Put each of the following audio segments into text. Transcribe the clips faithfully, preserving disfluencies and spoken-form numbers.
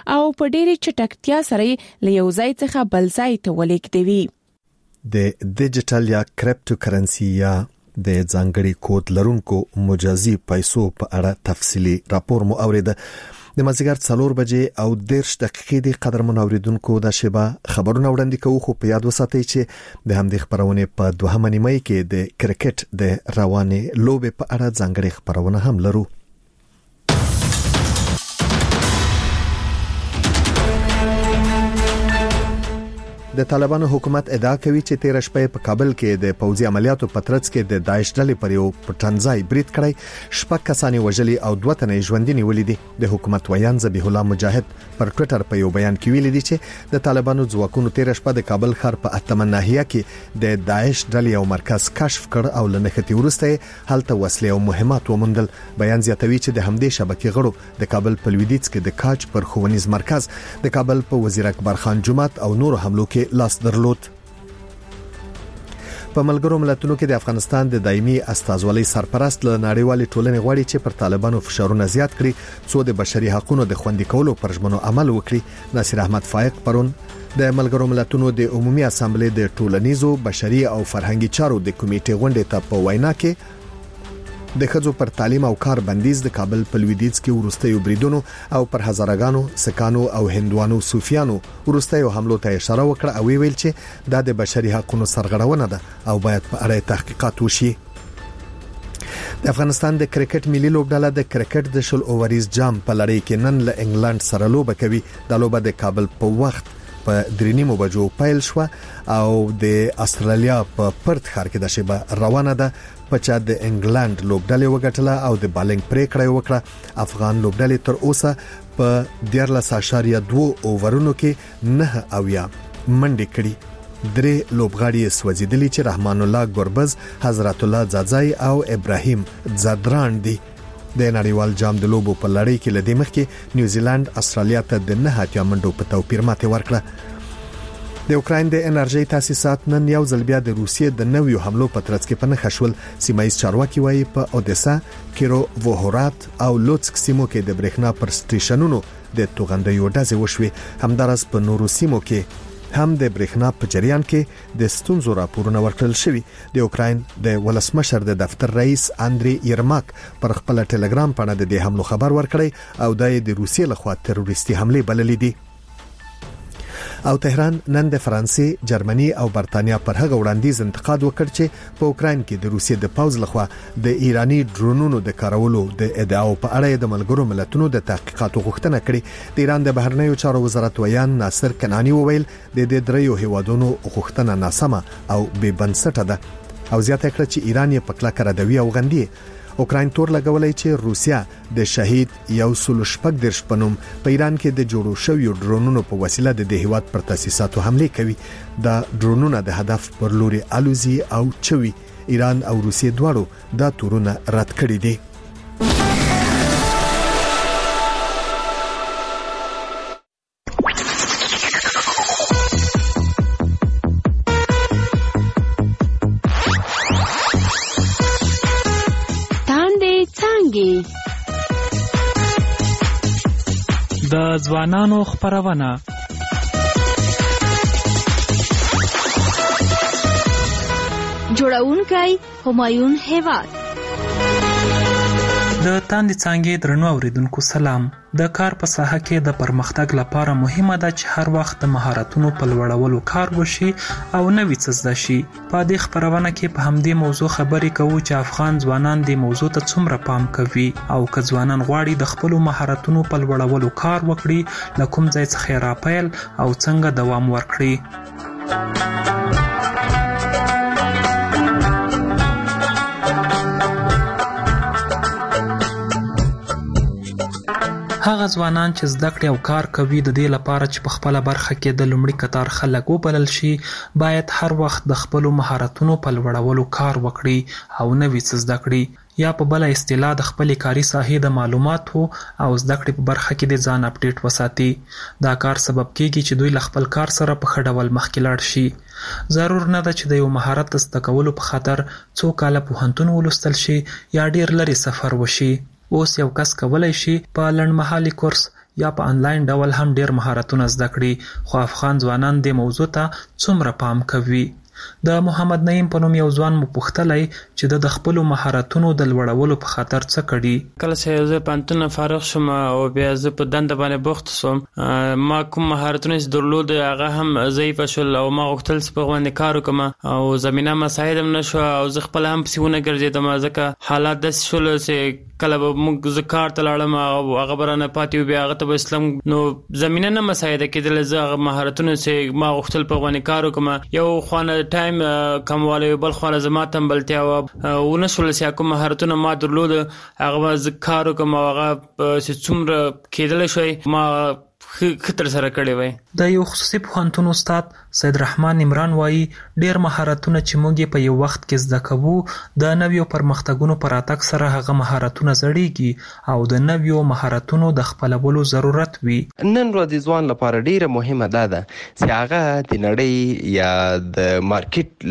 او په ډېرې چټکتیا سره له یو ځای څخه بل ځای ته ولېږدوي. د ډیجیټل یا کریپټو کرنسي یا د ځانګړي کود لرونکو مجازي پیسو په اړه تفصیلی راپور مو اوریده. د مازیګر څلور بجې او دیرش دقیقې د قدرمن اوریدونکو د شبا خبرونه وړاندې کوو. خو په یاد وساتئ چې د همدې خبرونه په دوهمه نیمه کې د کرکټ د روانې لوبې په اړه ځانګړي خبرونه هم لرو. د طالبانو حکومت ادعا کوي چې تیر شپه په کابل کې د پوځي عملیاتو په ترڅ کې د داعش ډلې پر یو پټنځای برید کړی، شپږ کسان وژلي او دوه تنه ژوندي نیولي دي. د حکومت ویان ذبیح الله مجاهد پر ټوئیټر په یو بیان کې ویلي دي چې د طالبانو ځواکونو تیر شپه د کابل ښار په اتمه ناحیه کې د داعش ډلې یو مرکز کشف کړ او لنښتي ورسته هلته وسلې او مهمات وموندل. بیان زیاتوي چې د همدې شبکې غړو د کابل په لویدیځ کې د کاج پر ښوونیز مرکز، د کابل په وزیر اکبر خان جومات او نور حملو کې لاس درلود. په ملګرو ملتونو کې د افغانستان د دایمي استازولۍ سرپرست له نړیوالې ټولنې غواړي چې پر طالبانو فشارونه زیات کړي څو د بشري حقوقو د خوندي کولو پر ژمنو عمل وکړي. ناصر احمد فائق پرون د ملګرو ملتونو د عمومي اسامبلې د ټولنیزو بشري او فرهنګي چارو د کمیټې غونډې ته په وینا کې د ښځو پر تعلیم او کار بندیز، د کابل په لویدیځ کې ورستیو بریدونو او پر هزارګانو سکانو او هندوانو صوفیانو ورستیو حملو ته اشاره وکړه او ویل چې دا د بشري حقوقو سرغړونه ده او باید په اړه تحقیقات وشي. د افغانستان د کرکټ ملي لوبډله د کرکټ د شل اووریز جام په لړۍ کې نن له انګلند سره لوبه کوي. د لوبه د کابل په وخت په درېنیمو بجو پیل شو او د استرالیا په پرت ښار کې د شبه روانه ده. په چا د انګلند لوبډلې وګټله او د بالنګ پریکړه وکړه. افغان لوبډلې تر اوسه په دیارلس اشاریه دوه اوورونو کې نه اویا منډې کړي. درې لوبغاړي سوځیدلي چې رحمان الله ګوربز، حضرت الله زازای او ابراهیم زدران دي. د نړیوال جام د لوبو په لړۍ کې لدې مخکې نیوزیلند استرالیا ته د نه اتیا منډو په توپیر ماته ورکړه. د اوکراین د انرژي تاسیسات نن یو ځل بیا د روسیې د نویو حملو په ترڅ کې پنه خښول. سیمایي چارواکي وایي په اودیسا، کیرو وهورات او لوتسک سیمو کې د برېښنا پر سټیشنونو د توغندیو ډزې وشوي. همدارس په نورو سیمو کې هم د برېښنا په جریان کې د ستونزو راپورونه ورکړل شوي. د اوکراین د ولسمشر د دفتر رئیس اندری یرماک پر خپل ټلګرام باندې د دې حملو خبر ورکړی او د روسیې لخوا تروریستي حمله بللې دي. او تهران نن د فرانسې، جرمني او برتانیا پر هغه وړاندیز انتقاد وکړ چې په اوکراین کې د روسیې د پوځ لخوا د ایرانی ډرونونو د کارولو د ادعاو په اړه د ملګرو ملتونو د تحقیقاتو غوښتنه کړې. د ایران د بهرنیو چارو وزارت ویان ناصر کنعانی وویل د دې دریو هیوادونو غوښتنه ناسمه او بې بنسټه ده او زیاته کړه چې ایران یې په کلکه ردوي او غندي. اوکراین تور لګولای چې روسیا د شهید یو سل شپږ درش پنوم په ایران کې د جوړو شویو ډرونونو په وسیله د هیواد پر تاسیساتو حمله کوي. دا ډرونونه د هدف پر لوري الوزي او چوي. ایران او روسیې دواړو دا تورونه رد کړي دي. د ځوانانو خبرونه جوړونکی همایون هیواد. د تاندې څانګې درنو اوریدونکو سلام. د کار په ساحه کې د پرمختګ لپاره مهمه ده چې هر وخت د مهارتونو په لوړولو کار وشي او نوې څه زده شي. په دې خبرونه کې په همدې موضوع خبرې کوو چې افغان ځوانان د موضوع ته څومره پام کوي او که ځوانان غواړي د خپل مهارتونو په لوړولو کار وکړي، له کوم ځای څخه راپیل او څنګه دوام ورکړي. هغه ځوانان چې زده کړې او کار کوي د دې لپاره چې په خپل برخه کې د لومړي قطار خلک وبلل شي، باید هر وخت د خپل مهارتونو په لوړولو کار وکړي او نوې څه زده کړي، یا په بل اصطلاح د خپل کاري ساحې د معلوماتو او زده کړې په برخه کې د ځان اپډیټ وساتي. دا کار سبب کیږي چې دوی له خپل کار سره په ښه ډول مخکې لاړ شي. ضرور نه ده چې د یو مهارت د زده کولو په خاطر څو کاله پوهنتون ولوستل شي یا ډیر لرې سفر وشي. اوس یو کس کولای شي په لنډمهالي کورس یا په انلاین ډول هم ډیر مهارتونه زده کړي، خو افغان ځوانان د موضوع ته څومره پام کوي؟ د محمد نعیم په نوم یو ځوان مو پوښتلی چې د خپلو مهارتونو د لوړولو په خاطر څه کړي. کله چې زه پوهنتون فارغ شوم او بیا زه په دنده باندې بوخت شوم، ما کوم مهارتونه چې درلود هغه هم ضعیف شول او ما غوښتل چې په باندې کار وکړم او زمينه مساعد هم نشو او زه خپل هم پسونه ګرځېدم، ځکه حالات داسې شول چې کله به موږ زه کار ته لاړم او هغه برانه پاتې و، بیا هغه ته به اسلام نو زمينه نه مساعده کېدل. زه هغه مهارتونه چې ما غوښتل په باندې کار وکړم، یو خوانه ټایم کمواله بل خو زما تمبلتیا او ونشول چې کوم مهارتونه ما درلود هغه ز کار کوم هغه چې څومره کېدل شوی ما خطر سره کړی وای. د یو خصوصي پوهنتون استاد سید رحمان عمران وایي ډیر مهارتونه چې موږ په یو وخت کې زده کوو د نویو پرمختګونو پر اتک سره هغه مهارتونه زړیږي او د نویو مهارتونو د خپلولو ضرورت وي. نن ورځ ځوان لپاره ډیره مهمه ده چې هغه د نړۍ یا د مارکیټ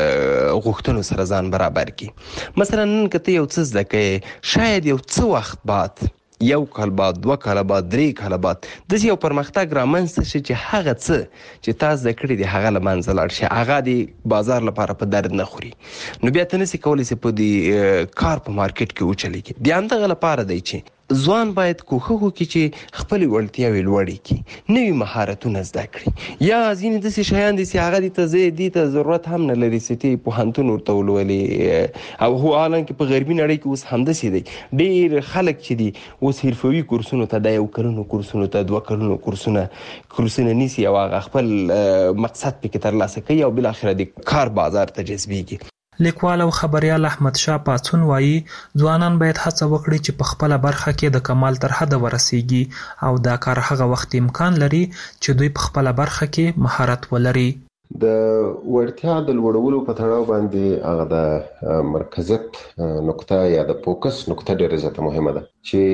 غوښتنو سره ځان برابر کړي. مثلا نن کته یو څه زده کوي، شاید یو څه وخت بعد یو کال بعد، دوه کال بعد، درې کال بعد د یو پرمختګ رامنځته شي چې هغه څه چې تاسو د کړی دی هغه لمنځه لاړ شي، هغه د بازار لپاره په درد نه خوري، نو بیا ته نسې کولی چې په دې کار په مارکیټ کې وچلېږي. د همدغه لپاره دی چې ځوان باید کوښښ وکړي چې خپلې وړتیاوې لوړې کړي، نوي مهارتونه زده کړي. یا ځینې داسې شیان دي چې هغه دې ته زه دې ته ضرورت هم نه لري چې ته پوهنتون ورته ولولې، او هو حالانکه په غربي نړۍ کې اوس همداسې دی. ډېر خلک چې دي اوس حرفوي کورسونو ته د یو کلونو کورسونو ته دوه کلونو کورسونه کورسونه نیسي او هغه خپل مقصد پکې ترلاسه کوي او بالاخره د کار بازار ته جذبېږي. لیکوال او خبریال احمد شاه پاڅون وایي ځوانان باید هڅه وکړي چې په خپله برخه کې د کمال تر حده ورسیږي او دا کار هغه وخت امکان لري چې دوی په خپله برخه کې مهارت ولري. د وړتیا د لوړولو په تړاو باندې هغه د مرکزیت نقطه یا د فوکس نقطه ډېره زیاته مهمه ده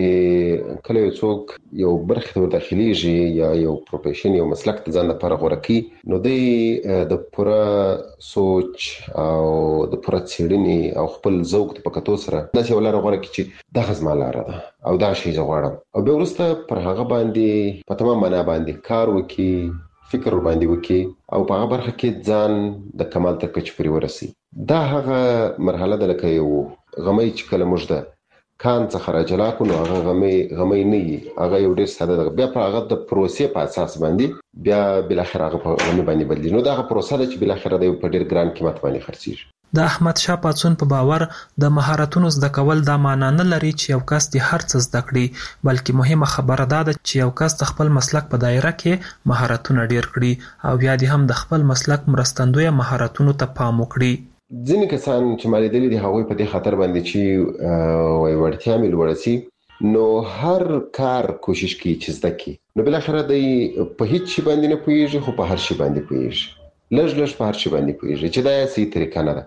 چې کله یو څوک یو برخه ته داخليږي یا یو پروفیشن یو مسلک ته ځان لپاره غوره کړي، نو دی د پوره سوچ او د پوره څېړنې او خپل ذوق په کتو سره داسې یو لاره غوره کړي چې دغه زما لاره ده او دا شی زه غواړم، او بیا وروسته پر هغه باندې په تمام معنا باندې کار وکړي، فکر باندې وکړي او په هغه برخه کې ځان د کمال تر کچې پورې ورسي. دا هغه مرحله ده لکه یو غمی چې کله موږ د کان څخه راجلا کړو، نو هغه غمی غمی نه وي، هغه یو ډېر ساده ده. بیا په هغه د پروسې په اساس باندې بیا بالاخره هغه په غمی باندې بدلي، نو دا هغه پروسه ده چې بالاخره د په ډېر ګران قیمت باندې خرڅېږي. د احمد شاه پاڅون په باور د مهارتونو زده کول دا معنا نه لري چې یو کس د هر څه زده کړي، بلکې مهمه خبره دا ده چې یو کس د خپل مسلک په دایره کې مهارتونه ډیر کړي او بیا دې هم د خپل مسلک مرستندوی مهارتونو ته پام وکړي. ځینې کسان چې ما لیدلي دي هغوی په دې خاطر باندې چې وایي وړتیا مې لوړه سي، نو هر کار کوشش کوي چې زده کړي، نو بالاخره دی په هیڅ شي باندې نه پوهېږي خو په هر شي باندې پوهېږي، لږ لږ په هر شي باندې پوهېږي چې دا یې صحیح طریقه نه ده.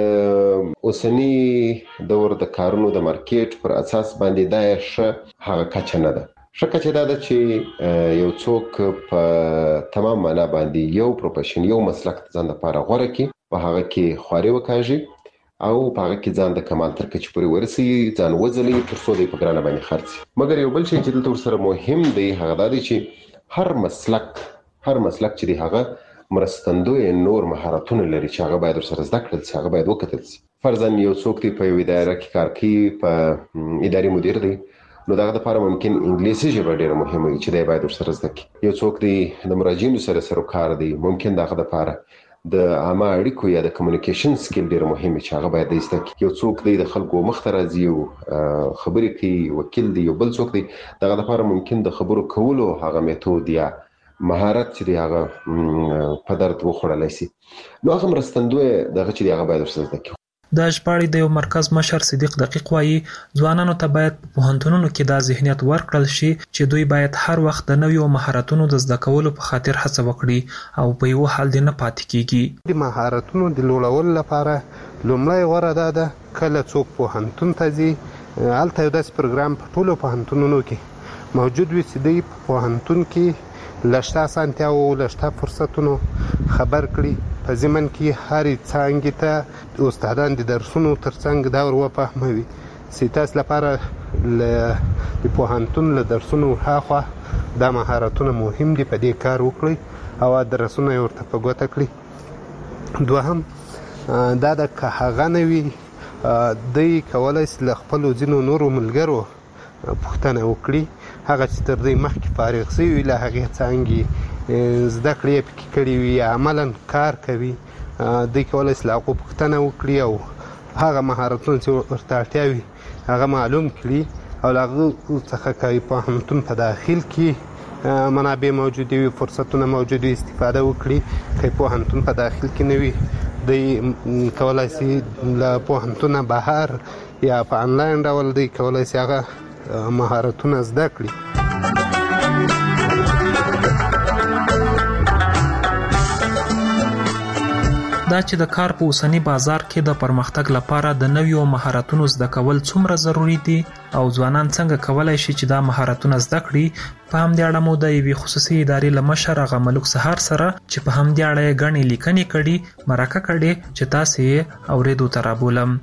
د اوسني دور د کارونو د مارکیټ پر اساس باندې دا یې ښه هغه کچه نه ده. ښه کچه دا ده چې یو څوک په تمام معنا باندې یو پروفیشن یو مسلک ځان لپاره غوره کړي، په هغه کې خواري وکاږي او په هغه کې ځان د کمال تر کچې پورې ورسي، ځان وځلي تر څو دی په ګرانه باندې خرڅي. مګر یو بل شی چې دلته ورسره مهم دی هغه دا دی چې هر مسلک هر مسلک چې دی هغه مرستندوی نور مهارتونه لري چې هغه باید ورسره زده کړل شي، هغه باید وکتل شي. فرضاً یو څوک دی په یوه دایره کې کار کوي، په اداري مدیر دی، نو دغه لپاره ممکن انګلیسي ژبه ډېره مهمه وي چې دی باید ورسره زده کړي. یو څوک دی د مراجعینو سره سروکار دی، ممکن دغه لپاره د عامه اړیکو یا د کمیونیکیشن سکیل ډېر مهم چې هغه باید زده کړي. یو څوک دی د خلکو مخ ته راځي او خبرې کوي، وکیل دی. یو بل څوک دی دغه لپاره ممکن د خبرو کولو هغه میتود یا مهارت چې دی هغه په درد وخوړلی شي، نو هغه مرستندوی دغه چې دی هغه باید ورسره زده کړي. د ژباړې د یو مرکز مشر صدیق دقیق وایي ځوانانو ته باید په پوهنتونونو کې دا ذهنیت ورکړل شي چې دوی باید هر وخت د نویو مهارتونو د زده کولو په خاطر هڅه وکړي او په یو حال دې نه پاتې کیږي. د مهارتونو د لوړولو لپاره لومړی غوره دا ده کله څوک پوهنتون ته ځي، هلته یو داسې پروګرام په ټولو پوهنتونونو کې موجود وي چې دوی په پوهنتون کې لشته اسانتیاو لشته فرصتونو خبر کړي، په ضمن کې هرې څانګې ته استادان د درسونو ترڅنګ دا ور وفهموي چې تاسو لپاره له پوهنتون له درسونو هاخوا دا مهارتونه مهم دي، په دې کار وکړي او درسونه یې ورته په ګوته کړي. دوهم دا د که هغه نه وي دوی کولی شي له خپلو ځینو نورو ملګرو پوښتنه وکړي، هغه چې تر دوی مخکې فارغ شوي وي له هغې څانګې زده کړې یې پکې کړي وي یا عملا کار کوي، دوی کولی شي له هغو پوښتنه وکړي او هغه مهارتونه چې ورته اړتیا وي هغه معلوم کړي او له هغه څخه که پوهنتون په داخل کې منابع موجودې وي، فرصتونه موجود وي، استفاده وکړي. که پوهنتون په داخل کې نه وي دوی کولی شي له پوهنتونه بهر یا په انلاین ډول دوی کولی شي هغه مهارتونه زده کړي. دا چې د کار په اوسنی بازار کې د پرمختګ لپاره د نویو مهارتونو زده کول څومره ضروری دي او ځوانان څنګه کولای شي چې دا مهارتونه زده کړي، په همدې اړه مو د یوې خصوصي ادارې له مشر هغه ملک سهار سره چې په همدې اړه یې ګڼې لیکنې کړي مرکه کړې چې تاسې یې اورېدو ته رابولم.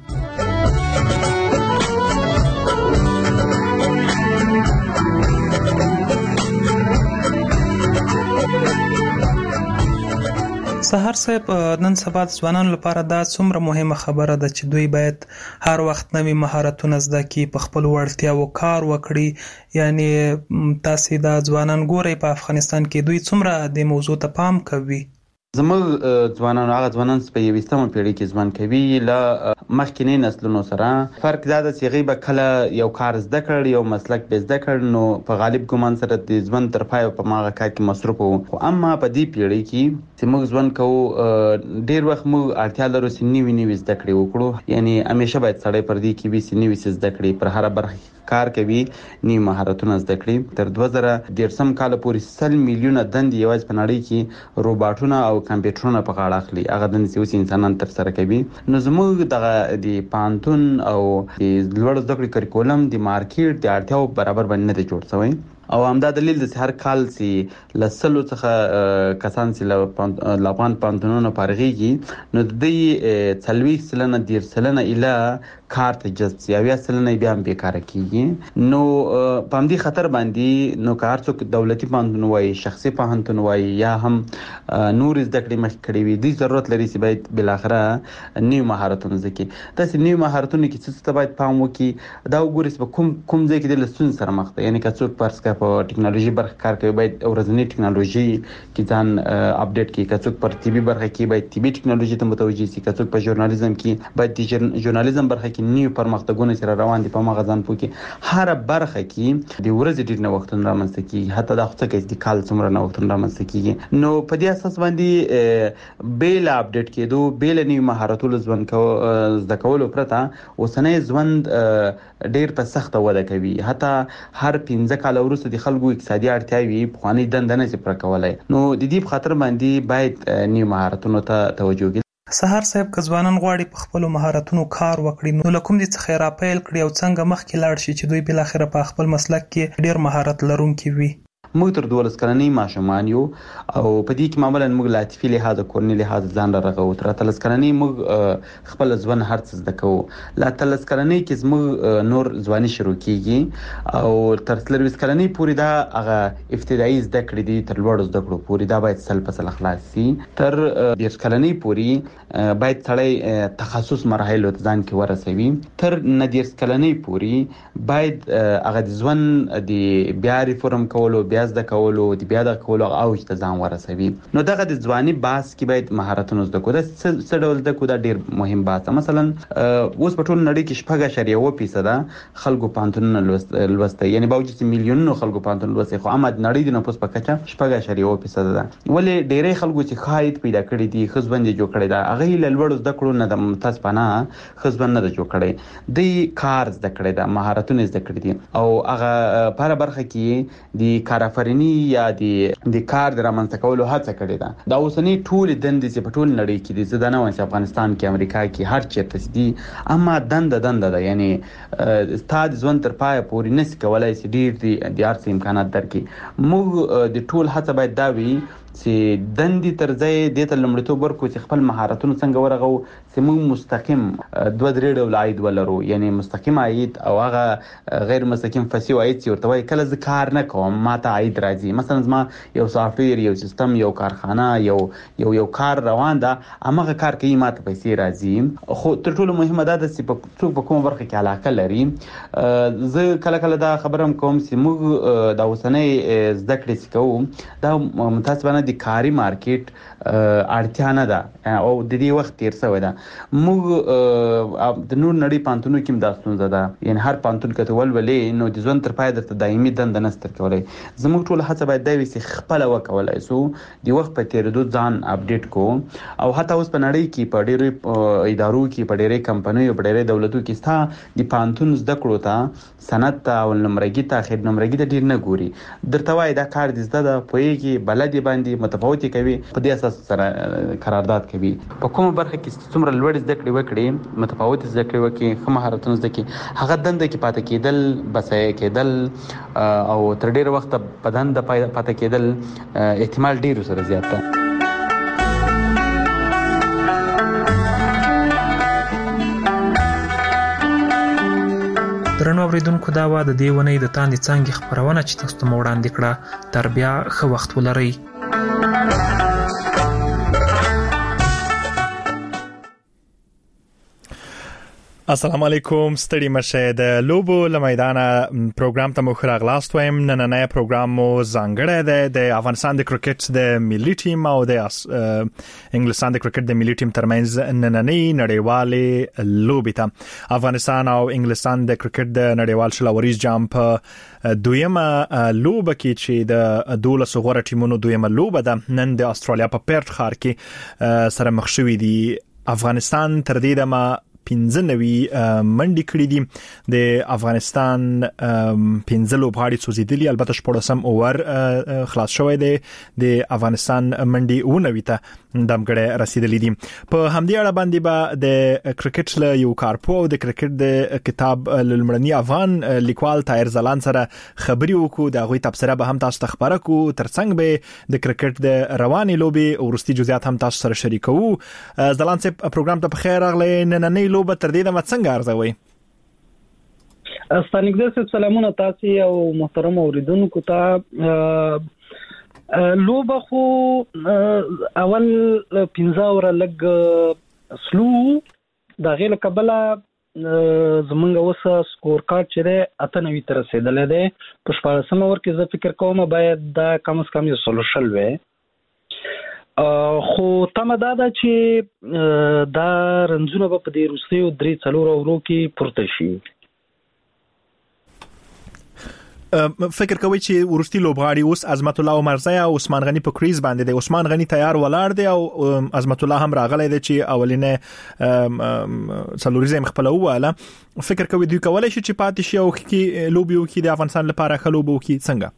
سهار صاحب، نن سبا د ځوانانو لپاره دا څومره مهمه خبره ده چې دوی باید هر وخت نوي مهارتونه زده کړي، په خپلو وړتیاوو کار وکړي. یعنی تاسې دا ځوانان ګورئ په افغانستان کې دوی څومره د موضوع ته پام کوي؟ زموږ ځوانان هغه ځوانان چې په یویشتمه پیړۍ کې ژوند کوي له مخکینی نسلونو سره فرق دا ده چې هغوی به کله یو کار زده کړ، یو مسلک به زده کړ، نو په غالب ګمان سره د ژوند تر پایه په هغه کار کې مصروف وو. خو اما په دې پیړۍ کې چې موږ ژوند کوو ډېر وخت موږ اړتیا لرو چې نوي نوي زده کړې وکړو. یعنی همیشه باید سړی پر دې کې وي چې نوي څه زده کړي، پر هره برخه کار کوي، نوي مهارتونه زده کړي. تر دوه زره دېرشم کاله پورې سل میلیونه دندې یوازې په نړۍ کې روباټونه او کمپیوټرونه په غاړه اخلي، هغه دندې چې اوس انسانان ترسره کوي. نو زموږ دغه د پوهنتون او د لوړو زده کړې کریکولم د مارکیټ د اړتیاو برابر باندې نه دی جوړ شوی. او همدا دلیل د هر کال چې له سلو څخه کسان چې له افغان پوهنتونونو فارغېږي نو د دوی څلوېښت سلنه دېرش سلنه ایله کار ته جذب شي، اویا سلنه بیا هم بیکاره کېږي. نو په همدې خطر باندې نو که هر څوک دولتي پوهنتون وایي، شخصي پوهنتون وایي، یا هم نور زده کړې مخکې کړې وي، دوی ضرورت لري چې باید بالاخره نوي مهارتونه زده کړي. داسې نوي مهارتونه کې څه ته باید پام وکړي، دا وګورئ چې په کوم کوم ځای کې د له ستونزې سره مخ دی. یعنې که څوک فرض کړه په ټکنالوژي برخه کار کوي باید ورځنی ټکنالوژي کې ځان اپډیټ کړي، که څوک پر طبي برخه کې باید طبي ټکنالوژي ته متوجه شي، که څوک په ژورنالیزم کې باید د ژورنالیزم برخه کې نوي پرمختګونه چې را روان دي په هغه ځان پوه کړي. هره برخه کې د ورځې ډېر نوښتونه رامنځته کېږي، حتی دا خو څه کوي چې د کال څومره نوښتونه رامنځته کېږي. نو په دې اساس باندې بې له اپډیټ کېدو، بې له نوي مهارتونو ژوند زده کولو پرته اوسنی ژوند ډېر په سخته وده کوي. حتی هر پنځه کاله وروسته د خلکو اقتصادي اړتیاوې پخوانۍ دنده نه شي پوره کولی. نو د دې په خاطر باندې باید نوي مهارتونو ته توجه وکړي. سهار صاحب، که ځوانان غواړي په خپلو مهارتونو کار وکړي نو له کوم دې څخه یې راپیل کړي او څنګه مخکې لاړ شي چې دوی بالاخره په خپل مسلک کې ډېر مهارت لرونکي وي؟ موږ تر دولس کلنۍ ماشومان یو او په دې کې معمولا موږ له عاطفي لحاظه کورني لحاظه ځان را رغوو. تر اتلس کلنۍ موږ خپل ژوند هر څه زده کوو. له اتلس کلنۍ کې زموږ نور ځواني شروع کیږي او تر څلوېښت کلنۍ پورې دا هغه ابتدایي زده کړې دي، تر لوړو زده کړو پورې دا باید سل په سل خلاص شي. تر دېرش کلنۍ پورې باید سړی تخصص مراحلو ته ځان کې ورسوي. تر نه دېرش کلنۍ پورې باید هغه د ژوند د بیا ریفورم کولو، بیا زده کولو، د بیا دغه کولو اوج ته ځان ورسوي. نو دغه د ځواني بحث کې باید مهارتونه زده کړو. دا څه ډول زده کړو؟ دا ډېر مهم بحث ده. مثلا اوس په ټوله نړۍ کې شپږ اعشاریه اوه فیصده خلکو پوهنتونونه لوستی، یعنې باوجود چې میلیونونو خلکو پوهنتون لوستی، خو اما د نړۍ د نفوس په کچه شپږ اعشاریه اوه فیصده ده. ولې ډېری خلکو چې ښه عاید پیدا کړی دي، ښه ژوند یې جوړ کړی ده، هغه یې له لوړو زده کړو نه د متاسفانه ښه ژوند نه ده جوړ کړی. دوی کار زده کړی ده، مهارتونه زده کړي دي او هغه په هره برخه کې د کارآفریني یا د د کار د رامنځته کولو هڅه کړې ده. دا اوسنۍ ټولې دندې چې په ټول نړۍ کې دي، زه دا نه وایم چې افغانستان کې، امریکا کې، هر چېرته دي، اما دنده دنده ده. یعنې ستا د ژوند تر پایه پورې نشي کولی چې ډېر د هر څه امکانات درکړي. موږ د ټول هڅه باید دا وي چې دندې تر ځای د ته لمړیتوب ورکو چې خپل مهارتونه څنګه ورغو چې موږ مستقیم دوه درې ډول عاید ولرو، یعنی مستقیم عاید او هغه غیر مستقیم فسیو عاید چې ورته وایي کله زه کار نه کوم ماته عاید راځي. مثلا زما یو سافټویر، یو سیستم، یو کارخانه، یو یو یو کار روان ده، هغه کار کوي ماته پیسې راځي. خو تر ټولو مهمه دا ده چې په څوک په کومه برخه کې علاقه لري. زه کله کله دا خبرم کوم چې موږ د اوسنۍ زده کړې چې کوو دا متاسفانه د کاري مارکیټ اړتیا نه ده او د دې وخت تیر شوی ده. موږ د نور نړۍ پانتونو کې دا ستونزه ده، یعنی هر پانتون کې ته ولولې نو د ژوند تر پای درته دایمي دنده نستر کولای. زموږ ټول هڅه باید دا وي چې خپل وکولای سو د وخت په تیریدو ځان اپډیټ کو. او حتی اوس په نړۍ کې په ډېرو ادارو کې په ډېرې کمپنیو په ډېرې دولتو کې ستا د پانتون زده کړو ته سند ته او نمرګي ته خیر نمرګي ته ډېر نه ګوري، درته وایي دا کار دې زده ده پوهېږي بلدې باندې متفاوتې کوي، په دې اساس سره قرارداد کوي. په کومه برخه کې څومره لوړ زده کړې وکړي، متفاوت زده کړې وکړي، ښه مهارتونه زده کړي، هغه دنده کې پاتې کېدل، بسایه کېدل او تر ډېر وخت په دنده پاتې کېدل احتمال ډېر سره زیات ده. درنو اوریدونکو دا وا د دې ونې د تاندې څانګې خبرونه چې تاسو ته وړاندې کړه. تر بیا ښه وخت ولرئ. السلام علیکم، ستړي مشه. د لوبو لمیدانه پروګرام ته مو ښه راغلاست وایم. نننی پروګرام مو ځانګړی دی د افغانستان د کرکټ د ملي ټیم او د انګلستان د کرکټ د ملي ټیم ترمنځ نننی نړیوالې لوبې ته. افغانستان او انګلستان د کرکټ د نړیوال شلوریز جام په دویمه لوبه کې چې د دولس غوره ټیمونو دویمه لوبه ده نن د استرالیا په پرت ښار کې سره مخ شوي دي. افغانستان تر دې دمه پنځه نوي منډي کړې دي. د افغانستان پنځه لوبغاړي سوځېدلي، البته شپږم اوور خلاص شوی دی. د افغانستان منډي ونوي ته دمګړې رسیدلې دي. په همدې اړه باندې به د کرکټ له یو کارپو او د کرکټ د کتاب لمړني افغان لیکوال طاهر زلان سره خبري وکړو. د هغوی تبصره به هم تاسو ته خبره کو. ترڅنګ به د کرکټ د روانې لوبې او وروستي جزئیات هم تاسو سره شریکو. زلان صاحب پروګرام ته بخیر راغلی. نننی لوبه تر دې دمه څنګه ارزوي؟ استانګدس سلامونه تاسو او محترم اوریدونکو ته. لوبه خو اول پنځه اور لګ سلو د غیله قبله زمونږ اوس سکور کارت چې ده اته نوي تر رسیدلې ده. په شپږم اور کې زه فکر کوم باید دا کم از کم یو سولوشل وي. خو تمه دا ده چې دا رنځونه به په دې وروستیو درې څلور اورو کې پورته شي. فکر کوي چې ورستی لوبغاړي اوس عظمت الله عمرزی او عثمان غنی په کریز باندې دی. عثمان غنی تیار ولاړ دی او عظمت الله هم راغلی دی چې اولینه څلوریزم خپل واله. فکر کوي دوی کولای شي چې پاتې شي او کې لوبي وکړي د افغانستان لپاره خلوب وکړي. څنګه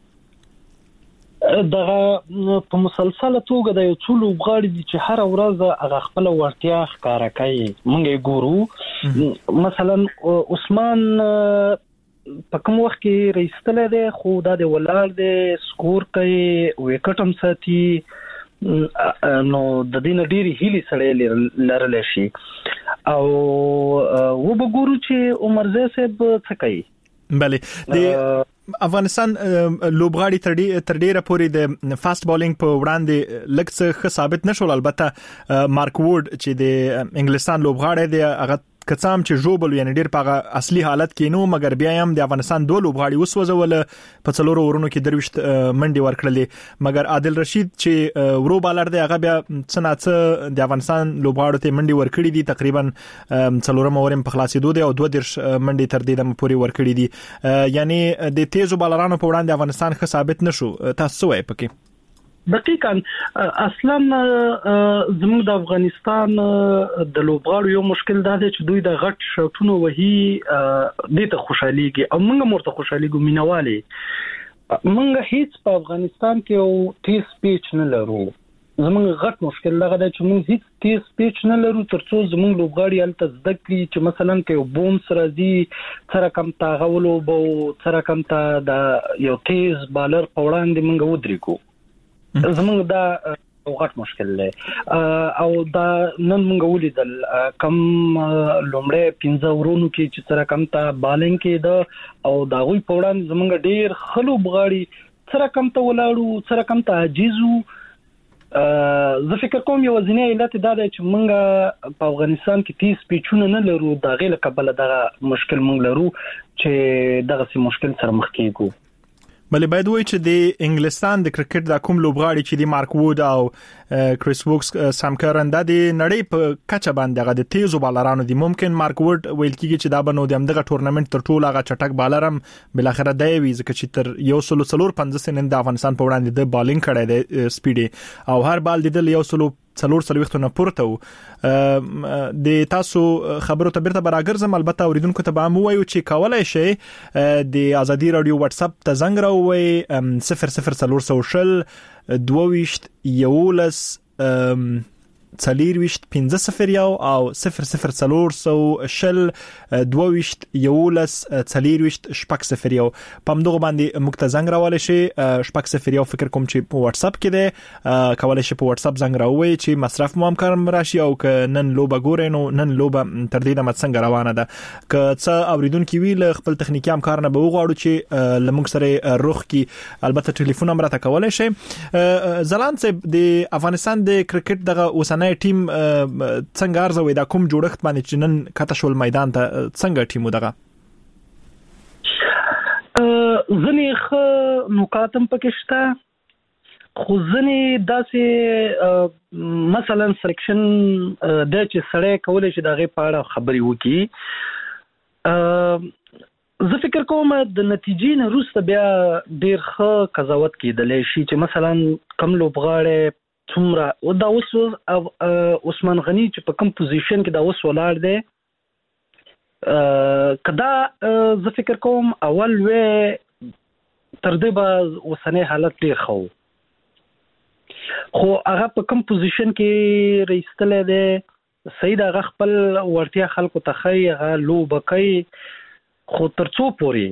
دغه په مسلسله توګه د یو څو لوبغاړي دي چې هر ورځ هغه خپل ورتیا ښکارا کوي. موږ یې ګورو مثلا عثمان په کوم وخت کې رئیستل دی خو دا د ولار دی سکور کوي وکټ هم ساتي نو د دې ډېری هیلي سره لرل شي او و به ګورو چې عمرزی صاحب څه کوي. بله د افغانستان لوبغاړي تر ډیره پورې د فاست بالینګ په وړاندې لږ څه ثابت نشول. البته مارک وورد چې د انګلستان لوبغاړی دی هغه کڅام چې جوبل یعنی ډیر په اصلي حالت کې نو مګر بیا هم د افغانستان دوه لوبغاړي وسوځول په څلورو ورونو کې درويشت منډي ورکړلې. مګر عادل رشید چې ورو بالر دی هغه بیا څنګه د افغانستان لوبغاړو ته منډي ورکړي دي. تقریبا څلورم اورم په خلاصېدو دی او دوه درش منډي تر دې دم پوري ورکړي دي. یعنی د تیزو بالرانو په وړاندې افغانستان ښه ثابت نشو. تاسو وایي پکې دقیقاً اصلا زموږ د افغانستان د لوبغاړو یو مشکل دا دی چې دوی د غټ شوټونو وهي د ته خوشاليږي او موږ مرته خوشاليږو مینوالي. موږ هیڅ په افغانستان کې یو تیز پیچ نه لرو. زموږ غټ مشکل دا دی چې موږ هیڅ تیز پیچ نه لرو ترڅو زموږ لوبغاړي هلته زده کړي چې مثلا کې یو بومس راځي سره کم تاغولو بو سره کم تا د یو تیز بالر په وړاندې موږ ودرېږو. زمونږ دا غټ مشکل دی او دا نن موږ ولیدل کم لومړی پنځه ورونو کې چې سره کم ته بالنګ کې ده او دا غوي په وړاندې زمونږ ډیر خلو بغاړي سره کم ته ولاړو سره کم ته عجیزو زه فکر کوم یو ځینې علت دا دی چې موږ په افغانستان کې تیز پیچونه نه لرو دا غي له کبله دغه مشکل موږ لرو چې دغه سي مشکل سره مخ کیږو بلې باید وایي چې د انګلستان د کرکټ د کوم لوبغاړي چې د مارک وود او کریس ووکس سام کرن د نړۍ په کچه باندې غو د تیزو بالرانو دي ممکن مارک وود ویل کیږي چې دا بنو د امدغه ټورنمنت تر ټولو هغه چټک بالرم بل اخر دی وی ځکه چې تر یو سلو څلور پنځه سنن د افغانستان په وړاندې د بالینګ کړی دی سپیډي او هر بال د یو سلو څلور څلويختونه پورته و د تاسو خبرو ته بیرته براګرزم البته اوریدونکو ته به مو وایو چې کولای شي د ازادي رادیو واتس اپ ته زنګ راوي صفر صفر څلور سوشل دوه یولس څلورويشت پنځه صفر یو او صفر صفر څلور سو شل دوه یولس څلورويشت شپږ صفر یو پم دغه باندې مکتزنګ راول شي شپږ صفر یو فکر کوم چې په واتس اپ کې ده کولای شي په واتس اپ زنګ راوي چې مصرف مو هم کارم راشي او ک نن لوبه ګورې نو نن لوبه تر دې د مڅنګ روانه ده ک څه اوریدونکو ویل خپل تخنیکی هم کار نه به وغواړو چې لمونږ سره روخ کی البته ټلیفون هم راته کولای شي زلان صاحب د افغانستان د کرکټ دغه اوسنۍ ټیم څنګه ارزوي دا کوم جوړښت باندې چې نن کته شول میدان ته څنګه ټیمو دغه ځنې خ نقاطم پکې شته خو ځنې داسې مثلا سلیکشن د چې سړی کولای شي دغه په اړه خبري وکړي زه فکر کوم د نتیجې نه وروسته بیا ډیر ښه قضاوت کېدلی شي چې مثلا کم لوبغاړی څومره دا اوس عثمان غنی چې په کوم پوزیشن کې دا اوس ولاړ دی کدا زه فکر کوم اول وې تر دې به اوسنۍ حالت ډیر خو خو هغه په کوم پوزیشن کې رئیستل دی سید هغه خپل ورتیا خلکو ته خي هغه لوبکای خو ترڅو پوري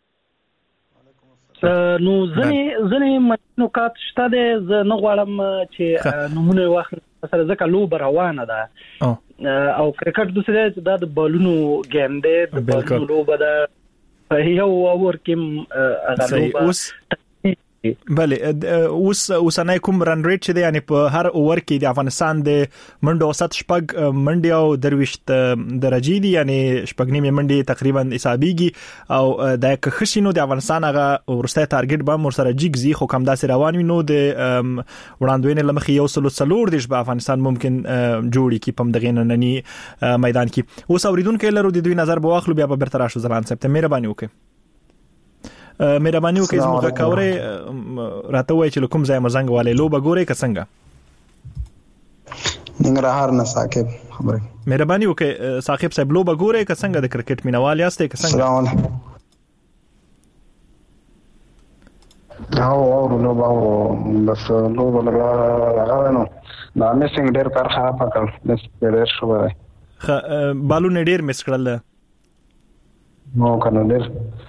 نو ځنې ځنې نکات شته د زه نه غواړم چې نمونه واخلم مثلا ځکه لوبه روانه ده او کرکټ د څه د د بالونو ګیم دی د بالونو لوبه ده په یو اور کې هغه لوبه بله اوس اوسنۍ کوم رن ریټ چې دی یعنی په هر اوور کې د افغانستان د منډو اوسط شپږ منډي او درويشت درجه دي یعنی شپږ نیمه منډي تقریبا حسابيږي او د کښینو د افغانستان هغه ورسته ټارګټ به مر سره جګزي خو کم داسې روان وي نو د وړاندوینې لمخې یو سلو څلور د افغانستان ممکن جوړي کی پم دغه نننی میدان کې اوس اوریدونکو لرو د دوی نظر به واخلو بیا به برتر راشو زلان صاحب ته مهرباني وکړئ مهرباني وکړئ زموږه کاوري راته وای چې کوم ځای مزنګ والے لوبه ګوري که څنګه ننګرهار نه ساقب خبره مهرباني وکړئ ساقب صاحب لوبه ګوري که څنګه د کرکټ مینوال یاستئ که څنګه سلام او او لوبه او بس لوبه لگا راغلو دا میسنګ ډیر کار خراب کړ بس ډیر شو وای بالو نه ډیر مس کړل نو کنه ډیر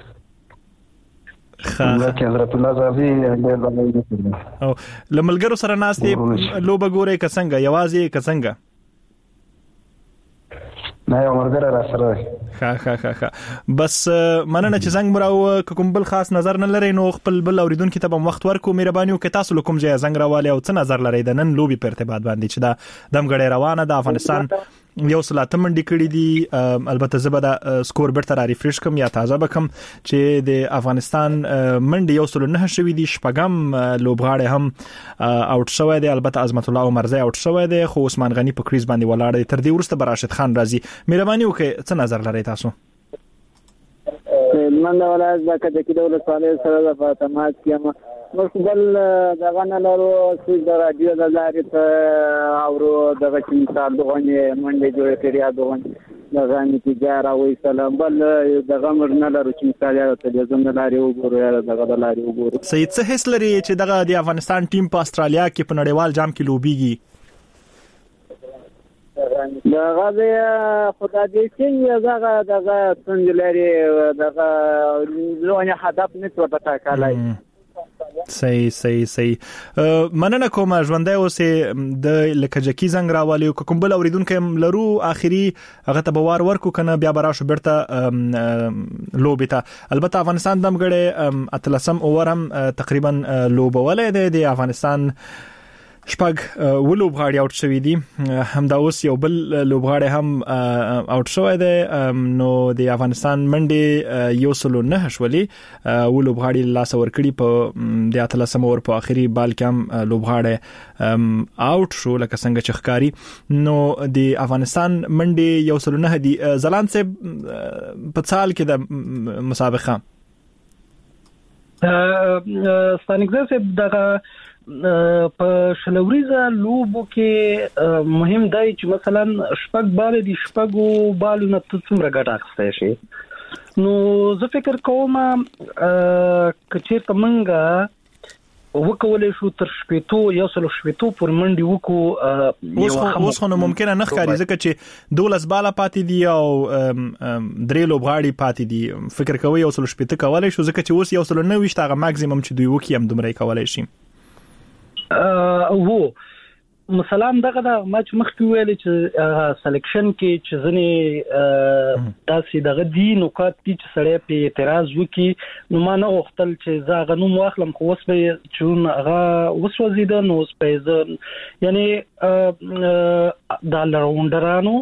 خاطر حضرت الله زافي او لملګرو سره ناستې لوبه ګورې که څنګه یوازې که څنګه نه یو مرګره را سره ها ها ها بس مننه چې څنګه مراو کوم بل خاص نظر نه لري نو خپل بل اوریدونکو ته به وخت ورکو مهرباني وکړئ تاسو کوم ځای څنګه راواله او څه نظر لري د نن لوبي په ارتباط باندې چې دا دمګړې روانه د افغانستان یو سلاته منډي کړې دي البته زبده سکور برته را ریفریش کوم یا تازه بکم چې د افغانستان منډي یو سل نه شوي دي شپږم لوبغاړي هم اوټ شوی دی البته عظمت الله عمرزی اوټ شوی دی خو عثمان غنی په کریز باندې ولاړ دی تر دې ورسته براشد خان راځي مهرباني وکړئ څه نظر لري تاسو من ولایت د کده کې دولت صالح سره د فاطمات کیما مخبل دغه نه لرو چې د رادیو د لارې ته اورو دغه چې مثال دغه منډه جوړ کړی دغه دغه نتیجه راوي سلام بل دغه مرنه لرو چې مثال یا تلویزیون د لارې وګورو یا دغه د لارې وګورو سید څه حس لري چې دغه د افغانستان ټیم په استرالیا کې په نړیوال جام کې لوبيږي دغه د خدای دې چې دغه دغه څنګه لري دغه لونه هدف نه څه پتا کالای صحیح صحیح صحیح مننه کوم ژوندۍ اوسې د لکجکی زنګ راوالي کوم بل اوریدونکو لرو اخیری هغه ته بوار ورکو کنه بیا براشو برته لوبیتا البته افغانستان دمګړې اتلسم اورم تقریبا لوبولې د افغانستان شپږ ولوبغاړي اوټ شوی دي همدا اوس یو بل لوبغاړي هم اوټ شوی دی نو د افغانستان منډي یو سلو نه شولي ولوبغاړي لاس ورکړي په د اتلسم اور په اخري بال کم لوبغاړي اوټ شو لکه څنګه چخکاری نو د افغانستان منډي یو سلو نه دي زلان سه په سال کې د مسابقه ستانګزه سه دغه په شلوريزه لوبو کې مهم دی چې مثلا شپږ بال دي شپږو بالونه څومره ګټه اخیستای شي نو زه فکر کوم کچیر تمنګا وکولې شو تر شپېتو یو سل شپېتو پر منډي وکو اوس خو اوس خو ممکنه نه ښکاري ځکه چې دولس بالا پاتې دي او درې لوبغاړي پاتې دي فکر کوي یو سل شپېته کولای شو ځکه چې اوس یو سل نه وشت هغه ماکسیمم چې دوی وکي هم دومره کولای شي او هو مثلا دغه د ماچ مخکې ویل چې سلیکشن کې چې ځنې تاسو دغه دی نکات دي چې سړی په اعتراض وکي نو ما نه وختل چې زه غنوم واخلم خو اوس به چون هغه وسوځید نو اوس په یعنی د راوندرانو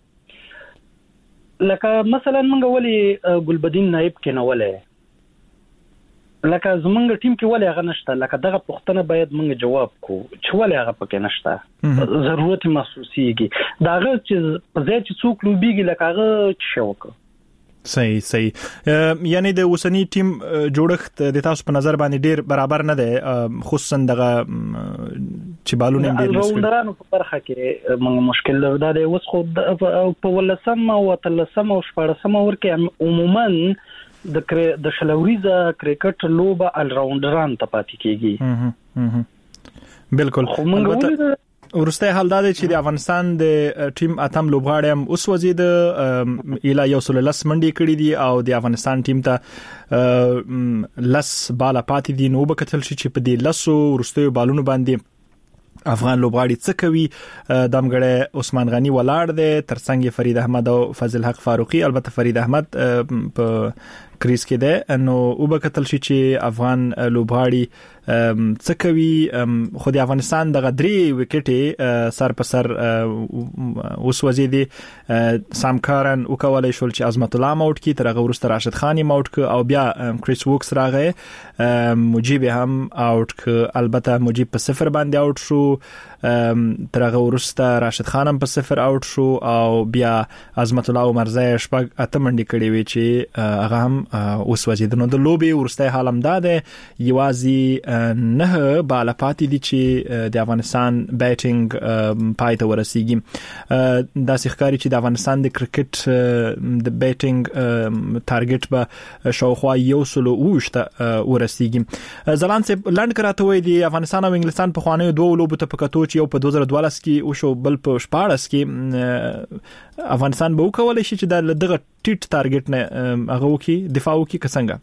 لکه مثلا موږ ولي ګلبدین نائب کې نه ولې لکه زمونږ ټیم کې ولې هغه نشته لکه دغه پوښتنه باید موږ جواب کو چې ولې هغه پکې نشته ضرورت محسوسيږي داغه چې په ځای چې څوک لوبيږي لکه هغه شوک صحیح صحیح یعنی د وسنی ټیم جوړښت د تاسو په نظر باندې ډیر برابر نه دی خصوصا دغه چې بالونه ډیر مشکل راوندرانو په برخه کې موږ مشکل ده د اوس خو په ولسم او تلسم او شپږم اور کې عموما د د شلوريزه کرکټ لوبه ال راوندران ته پاتې کیږي بالکل البته ورسته حال دا چې د افغانستان د ټیم اتم لوبغاړي هم اوس وزید اله یو سل لس منډي کړی دي او د افغانستان ټیم ته لس بالا پاتې دي نو به کتل شي چې په دې لسو ورسته بالونو باندې افغان لوبغاړي څه کوي دمګړه عثمان غنی ولاړ دی ترڅنګ فرید احمد او فضل حق فاروقي البته فرید احمد په کریس کې ده نو او به کتل شي چې افغان لوبغاړي څه کوي خو د افغانستان د غدري وکټي سر په سر اوس وزیدي سامکارن او کولای شول چې عظمت الله موټ کی ترغه ورسته راشد خانی موټ ک او بیا کریس ووکس راغی مجيب هم اوټ ک البته مجيب په صفر باندې اوټ شو ترغه ورسته راشد خانم په صفر اوټ شو او بیا عظمت الله مرزا شپږ اته منډي کړي وی چې هغه هم اوس وزیدنو د لوبي ورسته حالم داده یوازي نه بالا پاتې دي چې د افغانستان بیټینګ پای ته ورسیږي د سخکاری چې د افغانستان د کرکټ د بیټینګ ټارګټ به شاوخوا یو سلو وشته ورسیږي ځلان سه لند کراته وي د افغانستان او انګلستان په خوانه دوه لوبو ته پکاتو چې یو په دوه زره دولس کې او شو بل په شپاړس کې افغانستان به وکولای شي چې د دغه ټیټ ټارګټ نه هغه وکي دفاع وکي څنګه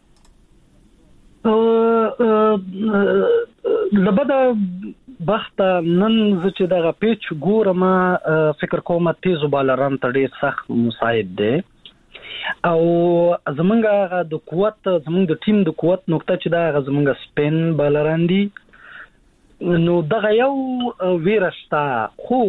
لبدا بخت نن چې دغه پیچ ګورم فکر کوم تیزو بالران ته ډیر سخت مساعد دی او زمونږه د قوت زمونږ د ټیم د قوت نقطه چې دا زمونږ سپین بالران دي نو دغه یو ویرشتا خو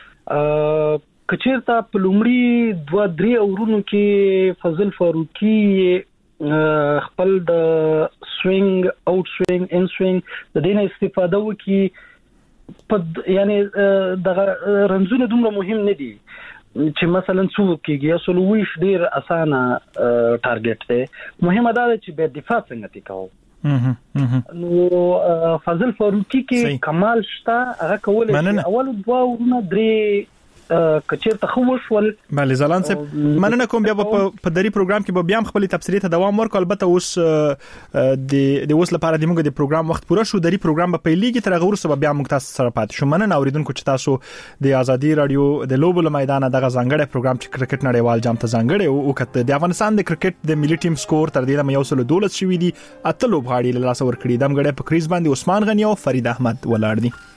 کچیرته په لومړي دوه درې اورونو کې فضل فاروقي خپل د سوینګ اوټ سوینګ ان سوینګ د دینه استفاده وکي په یعنی د رنزونه دومره مهم نه دي چې مثلا څوک کېږي اصل ویش ډیر اسانه ټارګټ دی مهمه ده چې به دفاع څنګه تکاو نو فضل فاروقي کې کمال شته هغه کولای شي اول دوه ورونه درې کچیر ته خوشول. بله زلان صاحب مننه کوم بیا په دری پروګرام کې به بیا خپل تفسیری ته دوام ورکړو. البته اوس د د اوس لپاره د موږ د پروګرام وخت پوره شو. دری پروګرام په پیلېږي تر هغه وروسته بیا موږ تاسو سره پاتې شو. مننه اوریدونکو چې تاسو د ازادي رادیو د لوبو له میدان دغه ځانګړی پروګرام چې کرکټ نړیوال جام ته ځانګړی او وکړ. د افغانستان د کرکټ د ملي ټیم سکور تر دې یو سل دولس شوی دی. اته لوبغاړي له لاس ور کړی. دمګړی په کریز باندې عثمان غنی او فرید احمد ولاړ دي.